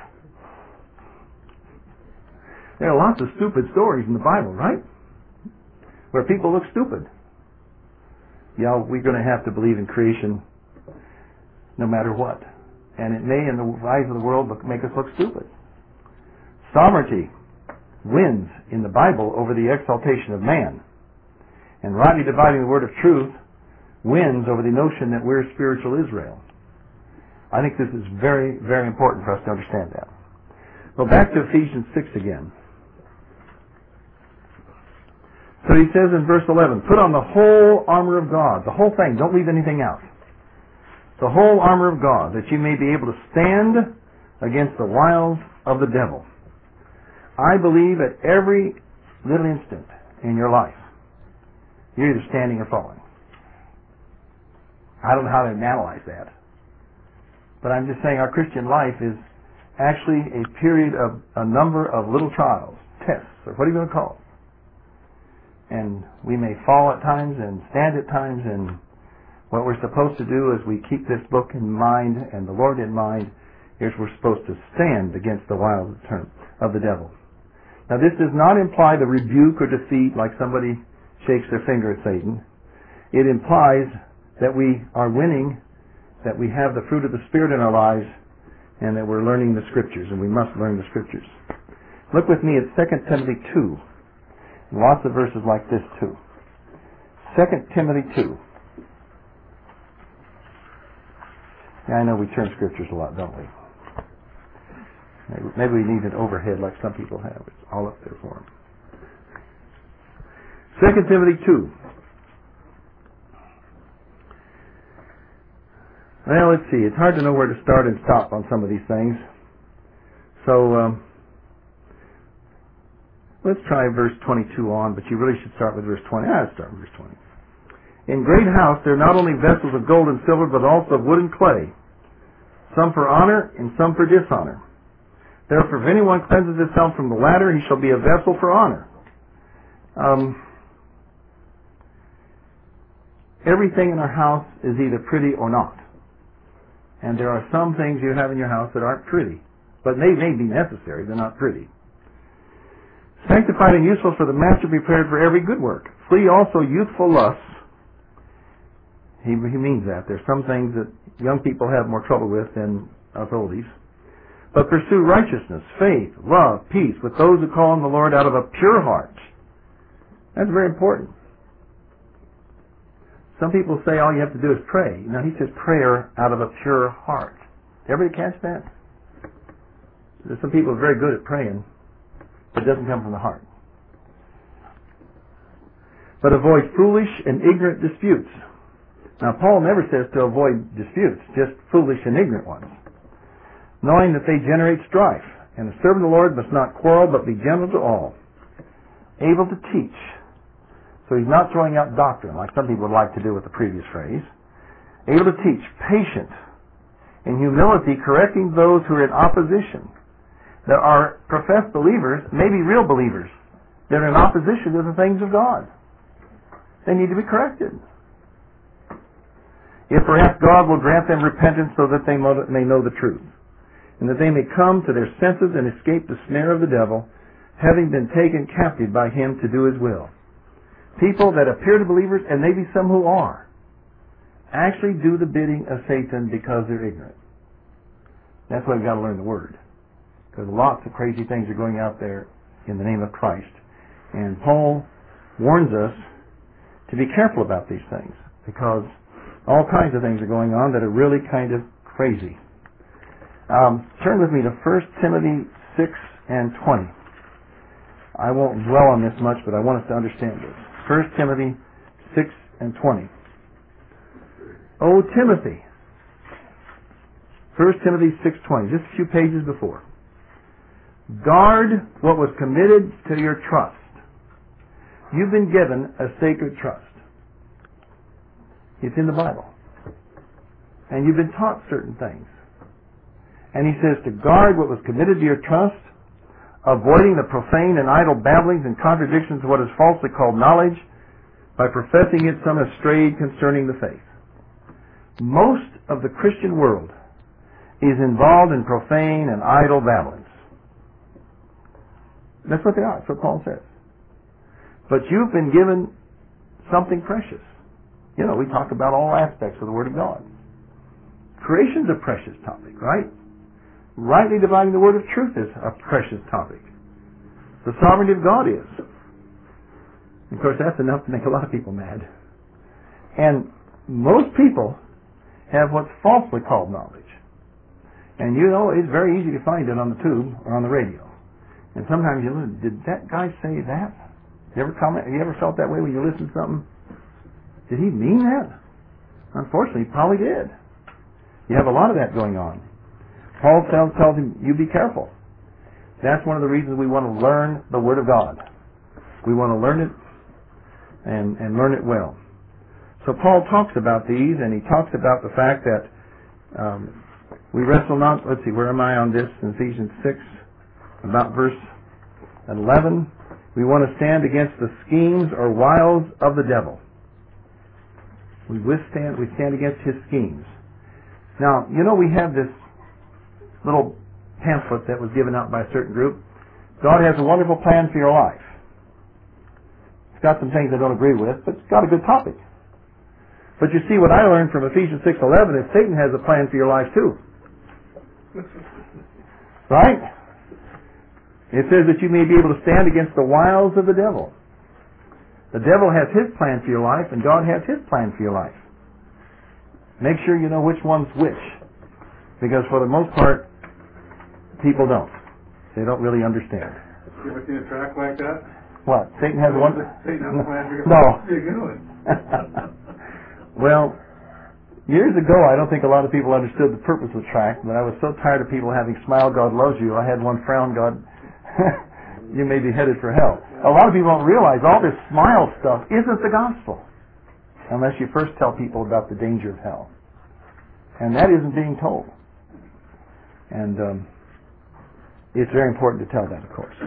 There are lots of stupid stories in the Bible, right? Where people look stupid. Yeah, we're going to have to believe in creation no matter what. And it may, in the eyes of the world, look, make us look stupid. Sovereignty wins in the Bible over the exaltation of man. And rightly dividing the word of truth wins over the notion that we're spiritual Israel. I think this is very, very important for us to understand that. Well, back to Ephesians six again. So he says in verse eleven, put on the whole armor of God, the whole thing, don't leave anything out. The whole armor of God, that you may be able to stand against the wiles of the devil. I believe at every little instant in your life, you're either standing or falling. I don't know how to analyze that. But I'm just saying our Christian life is actually a period of a number of little trials, tests, or what are you going to call it? And we may fall at times and stand at times, and what we're supposed to do is we keep this book in mind and the Lord in mind, is we're supposed to stand against the wiles of the devil. Now this does not imply the rebuke or defeat like somebody shakes their finger at Satan. It implies that we are winning, that we have the fruit of the Spirit in our lives, and that we're learning the Scriptures, and we must learn the Scriptures. Look with me at Second Timothy two. Lots of verses like this too. Second Timothy two. Yeah, I know we turn Scriptures a lot, don't we? Maybe, maybe we need an overhead like some people have. It's all up there for them. Second Timothy two. Well, let's see. It's hard to know where to start and stop on some of these things. So, um, let's try verse twenty-two on, but you really should start with verse twenty. Ah, let's start with verse twenty. In great house there are not only vessels of gold and silver, but also of wood and clay, some for honor and some for dishonor. Therefore, if anyone cleanses himself from the latter, he shall be a vessel for honor. Um, everything in our house is either pretty or not. And there are some things you have in your house that aren't pretty, but they may be necessary. They're not pretty. Sanctified and useful for the master, prepared for every good work. Flee also youthful lusts. He, he means that. There's some things that young people have more trouble with than us oldies. But pursue righteousness, faith, love, peace with those who call on the Lord out of a pure heart. That's very important. Some people say all you have to do is pray. Now he says prayer out of a pure heart. Everybody catch that? There's some people who are very good at praying, but it doesn't come from the heart. But avoid foolish and ignorant disputes. Now Paul never says to avoid disputes, just foolish and ignorant ones. Knowing that they generate strife. And the servant of the Lord must not quarrel, but be gentle to all. Able to teach. So he's not throwing out doctrine, like some people would like to do with the previous phrase. Able to teach. Patient. In humility, correcting those who are in opposition. There are professed believers, maybe real believers, that are in opposition to the things of God. They need to be corrected. If perhaps God will grant them repentance so that they may know the truth, and that they may come to their senses and escape the snare of the devil, having been taken captive by him to do his will. People that appear to believers, and maybe some who are, actually do the bidding of Satan because they're ignorant. That's why we've got to learn the Word. Because lots of crazy things are going out there in the name of Christ. And Paul warns us to be careful about these things, because all kinds of things are going on that are really kind of crazy. Um, turn with me to First Timothy six and twenty. I won't dwell on this much, but I want us to understand this. First Timothy six and twenty. O Timothy. First Timothy six twenty, just a few pages before. Guard what was committed to your trust. You've been given a sacred trust. It's in the Bible. And you've been taught certain things. And he says to guard what was committed to your trust, avoiding the profane and idle babblings and contradictions of what is falsely called knowledge, by professing it some have strayed concerning the faith. Most of the Christian world is involved in profane and idle babblings. That's what they are. That's what Paul says. But you've been given something precious. You know, we talk about all aspects of the Word of God. Creation's a precious topic, right? Rightly dividing the word of truth is a precious topic. The sovereignty of God is. Of course, that's enough to make a lot of people mad. And most people have what's falsely called knowledge. And you know, it's very easy to find it on the tube or on the radio. And sometimes you listen, did that guy say that? You ever comment? You ever felt that way when you listen to something? Did he mean that? Unfortunately, he probably did. You have a lot of that going on. Paul tells, tells him, you be careful. That's one of the reasons we want to learn the Word of God. We want to learn it and, and learn it well. So Paul talks about these, and he talks about the fact that um, we wrestle not, let's see, where am I on this? In Ephesians six, about verse eleven. We want to stand against the schemes or wiles of the devil. We withstand, we stand against his schemes. Now, you know, we have this little pamphlet that was given out by a certain group. God has a wonderful plan for your life. It's got some things I don't agree with, but it's got a good topic. But you see, what I learned from Ephesians six eleven is Satan has a plan for your life too. Right? It says that you may be able to stand against the wiles of the devil. The devil has his plan for your life, and God has his plan for your life. Make sure you know which one's which. Because for the most part, people don't. They don't really understand. You ever seen a track like that? What? Satan has one? Satan has a plan for your No. life. You're good. Well, years ago, I don't think a lot of people understood the purpose of track, but I was so tired of people having smile, God loves you. I had one frown, God, you may be headed for hell. A lot of people don't realize all this smile stuff isn't the gospel. unless you first tell people about the danger of hell. And that isn't being told. And um, it's very important to tell that, of course.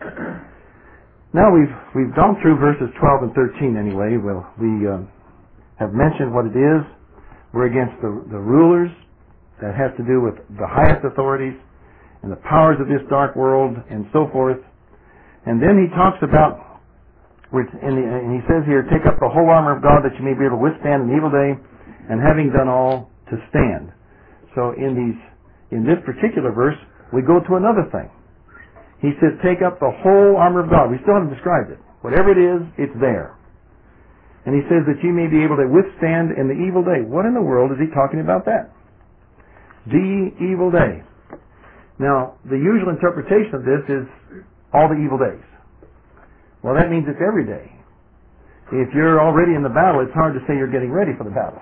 Now we've we've gone through verses twelve and thirteen anyway. Well, we um, have mentioned what it is. We're against the, the rulers. That has to do with the highest authorities and the powers of this dark world and so forth. And then he talks about, in the, and he says here, take up the whole armor of God that you may be able to withstand an evil day, and having done all, to stand. So in these, in this particular verse, we go to another thing. He says, take up the whole armor of God. We still haven't described it. Whatever it is, it's there. And he says that you may be able to withstand in the evil day. What in the world is he talking about that? The evil day. Now, the usual interpretation of this is all the evil days. Well, that means it's every day. If you're already in the battle, it's hard to say you're getting ready for the battle.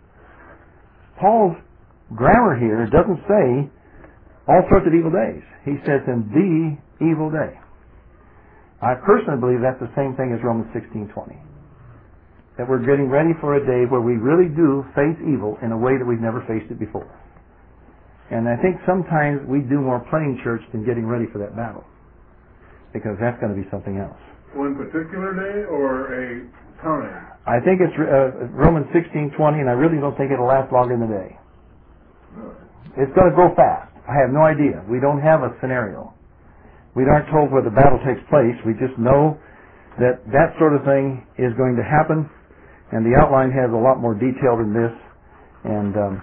Paul's grammar here doesn't say all sorts of evil days. He says in the evil day. I personally believe that's the same thing as Romans sixteen twenty. That we're getting ready for a day where we really do face evil in a way that we've never faced it before. And I think sometimes we do more playing church than getting ready for that battle. Because that's going to be something else. One particular day or a time? I think it's uh, Romans sixteen twenty, and I really don't think it'll last longer than a day. Really? It's going to go fast. I have no idea. We don't have a scenario. We aren't told where the battle takes place. We just know that that sort of thing is going to happen, and the outline has a lot more detail than this. And um,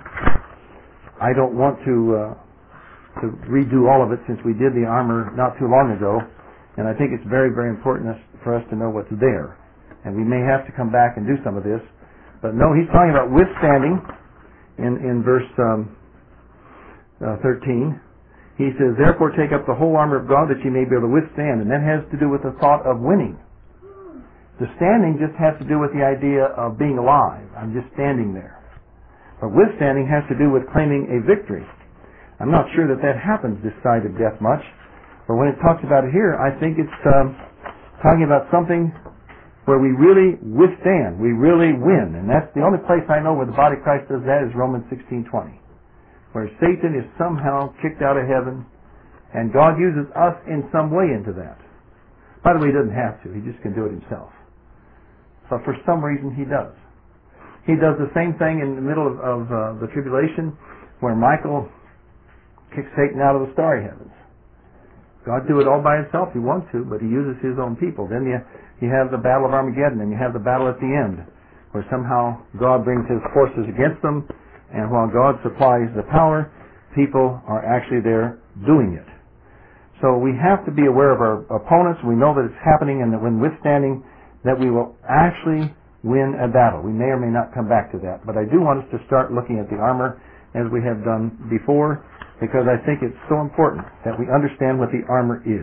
I don't want to uh, to redo all of it since we did the armor not too long ago, and I think it's very, very important for us to know what's there. And we may have to come back and do some of this. But no, he's talking about withstanding in, in verse um, uh, thirteen. He says, therefore take up the whole armor of God that you may be able to withstand. And that has to do with the thought of winning. The standing just has to do with the idea of being alive. I'm just standing there. But withstanding has to do with claiming a victory. I'm not sure that that happens this side of death much. But when it talks about it here, I think it's um, talking about something where we really withstand. We really win. And that's the only place I know where the body of Christ does that is Romans sixteen twenty. Where Satan is somehow kicked out of heaven and God uses us in some way into that. By the way, he doesn't have to. He just can do it himself. But for some reason he does. He does the same thing in the middle of, of uh, the tribulation where Michael kicks Satan out of the starry heavens. God do it all by himself if he wants to, but he uses his own people. Then you, you have the battle of Armageddon, and you have the battle at the end where somehow God brings his forces against them, and while God supplies the power, people are actually there doing it. So we have to be aware of our opponents. We know that it's happening, and that when withstanding, that we will actually win a battle. We may or may not come back to that, but I do want us to start looking at the armor as we have done before, because I think it's so important that we understand what the armor is.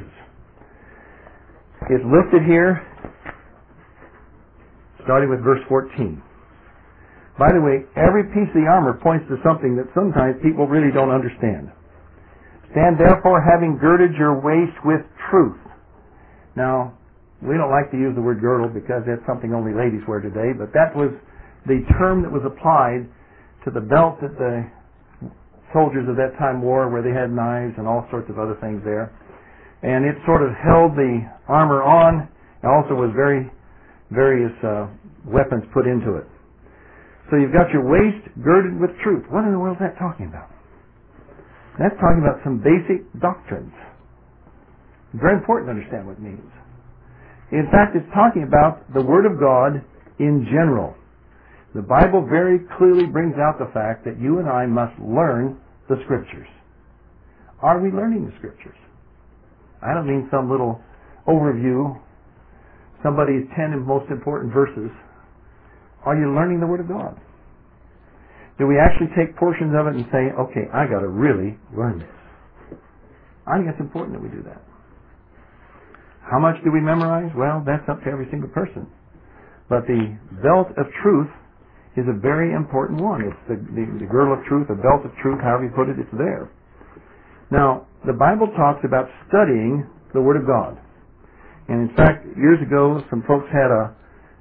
It's listed here, starting with verse fourteen. By the way, every piece of the armor points to something that sometimes people really don't understand. Stand therefore having girded your waist with truth. Now, we don't like to use the word girdle because that's something only ladies wear today, but that was the term that was applied to the belt that the soldiers of that time wore, where they had knives and all sorts of other things there. And it sort of held the armor on, and also was very various uh, weapons put into it. So you've got your waist girded with truth. What in the world is that talking about? That's talking about some basic doctrines. It's very important to understand what it means. In fact, it's talking about the Word of God in general. The Bible very clearly brings out the fact that you and I must learn the Scriptures. Are we learning the Scriptures? I don't mean some little overview, somebody's ten most important verses. Are you learning the Word of God? Do we actually take portions of it and say, okay, I got to really learn this? I think it's important that we do that. How much do we memorize? Well, that's up to every single person. But the belt of truth is a very important one. It's the, the, the girdle of truth, the belt of truth, however you put it, it's there. Now, the Bible talks about studying the Word of God. And in fact, years ago, some folks had a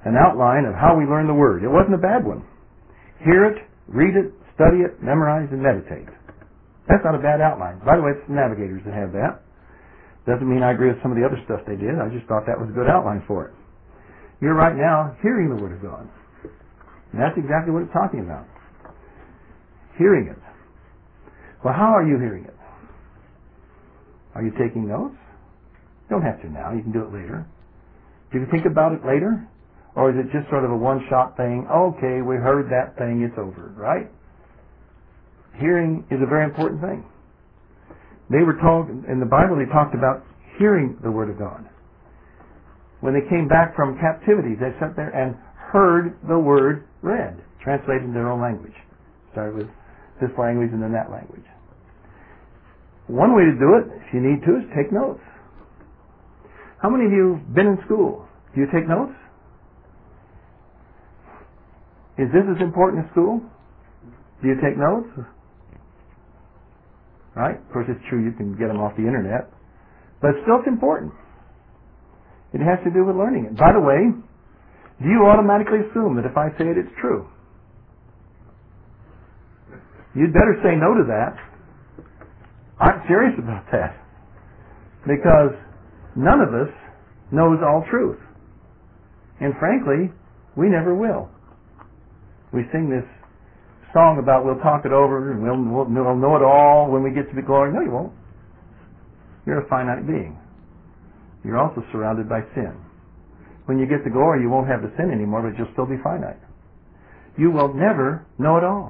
an outline of how we learn the Word. It wasn't a bad one. Hear it, read it, study it, memorize, and meditate. That's not a bad outline. By the way, it's the Navigators that have that. Doesn't mean I agree with some of the other stuff they did. I just thought that was a good outline for it. You're right now hearing the Word of God. And that's exactly what it's talking about. Hearing it. Well, how are you hearing it? Are you taking notes? You don't have to now. You can do it later. Do you think about it later? Or is it just sort of a one-shot thing? Okay, we heard that thing. It's over, right? Hearing is a very important thing. They were told, in the Bible, they talked about hearing the Word of God. When they came back from captivity, they sat there and heard the Word read, translated in their own language. Started with this language and then that language. One way to do it, if you need to, is take notes. How many of you have been in school? Do you take notes? Is this as important as school? Do you take notes? Right? Of course, it's true you can get them off the internet. But still, it's important. It has to do with learning it. By the way, do you automatically assume that if I say it, it's true? You'd better say no to that. I'm serious about that. Because none of us knows all truth. And frankly, we never will. We sing this song about we'll talk it over and we'll, we'll, we'll know it all when we get to the glory. No, you won't. You're a finite being. You're also surrounded by sin. When you get to glory, you won't have the sin anymore, but you'll still be finite. You will never know it all.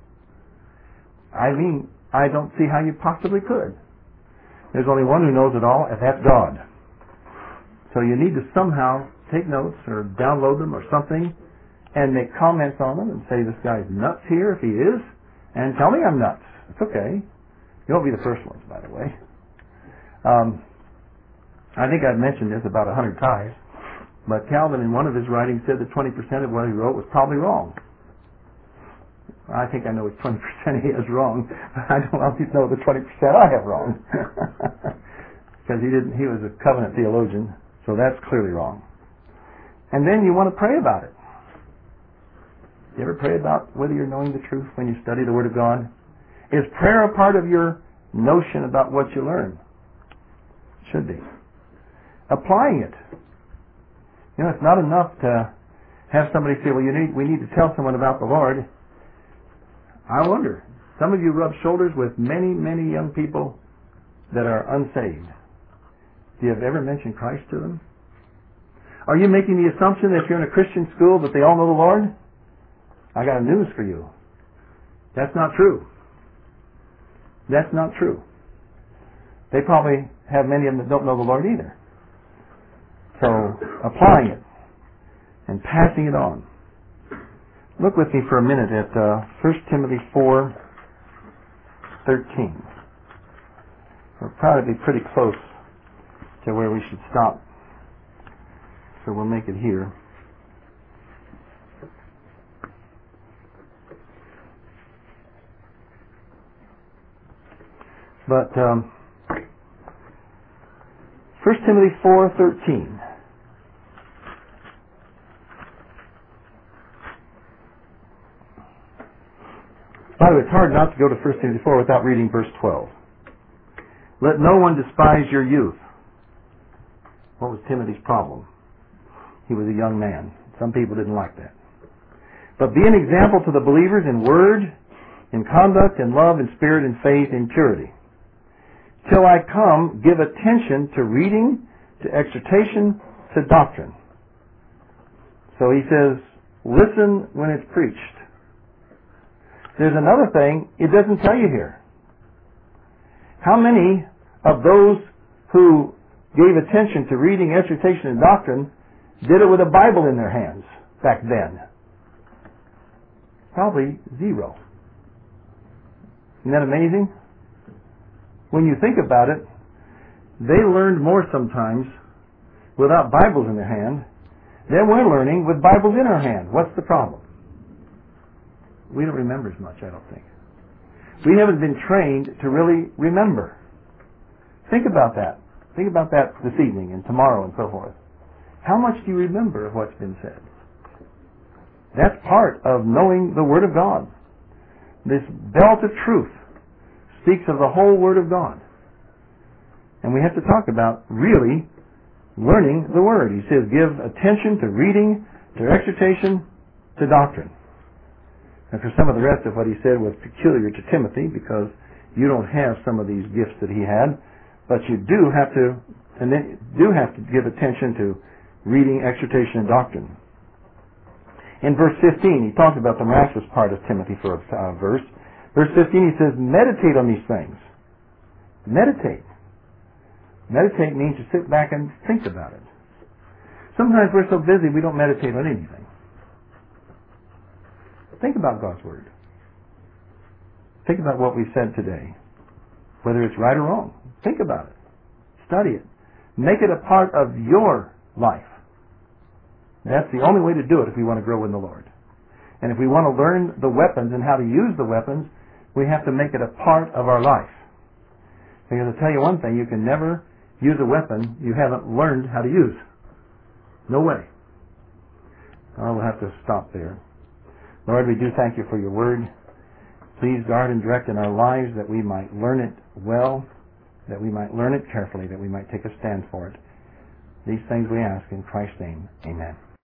I mean, I don't see how you possibly could. There's only one who knows it all, and that's God. So you need to somehow take notes or download them or something and make comments on them and say, this guy's nuts here if he is, and tell me I'm nuts. It's okay. You won't be the first ones, by the way. Um, I think I've mentioned this about a hundred times, but Calvin in one of his writings said that twenty percent of what he wrote was probably wrong. I think I know it's twenty percent he is wrong. I don't always know the twenty percent I have wrong. Because he didn't. He was a covenant theologian, so that's clearly wrong. And then you want to pray about it. You ever pray about whether you're knowing the truth when you study the Word of God? Is prayer a part of your notion about what you learn? Should be. Applying it. You know, it's not enough to have somebody say, well, you need, we need to tell someone about the Lord. I wonder, some of you rub shoulders with many, many young people that are unsaved. Do you have ever mentioned Christ to them? Are you making the assumption that if you're in a Christian school that they all know the Lord? I got news for you. That's not true. That's not true. They probably have many of them that don't know the Lord either. So, applying it and passing it on. Look with me for a minute at uh, First Timothy four thirteen. We're probably pretty close to where we should stop. So we'll make it here. But um, First Timothy four thirteen. By the way, it's hard not to go to First Timothy four without reading verse twelve. Let no one despise your youth. What was Timothy's problem? He was a young man. Some people didn't like that. But be an example to the believers in word, in conduct, in love, in spirit, in faith, in purity. Till I come, give attention to reading, to exhortation, to doctrine. So he says, listen when it's preached. There's another thing it doesn't tell you here. How many of those who gave attention to reading, exhortation, and doctrine did it with a Bible in their hands back then? Probably zero. Isn't that amazing? When you think about it, they learned more sometimes without Bibles in their hand than we're learning with Bibles in our hand. What's the problem? We don't remember as much, I don't think. We haven't been trained to really remember. Think about that. Think about that this evening and tomorrow and so forth. How much do you remember of what's been said? That's part of knowing the Word of God. This belt of truth speaks of the whole Word of God. And we have to talk about really learning the Word. He says, give attention to reading, to exhortation, to doctrine. And for some of the rest of what he said was peculiar to Timothy, because you don't have some of these gifts that he had, but you do have to, and then do have to give attention to reading, exhortation, and doctrine. In verse fifteen, he talked about the miraculous part of Timothy for a uh, verse. Verse fifteen, he says, meditate on these things. Meditate. Meditate means to sit back and think about it. Sometimes we're so busy we don't meditate on anything. Think about God's Word. Think about what we said today. Whether it's right or wrong. Think about it. Study it. Make it a part of your life. That's the only way to do it if we want to grow in the Lord. And if we want to learn the weapons and how to use the weapons, we have to make it a part of our life. Because I'll tell you one thing, you can never use a weapon you haven't learned how to use. No way. I will have to stop there. Lord, we do thank you for your word. Please guard and direct in our lives that we might learn it well, that we might learn it carefully, that we might take a stand for it. These things we ask in Christ's name. Amen.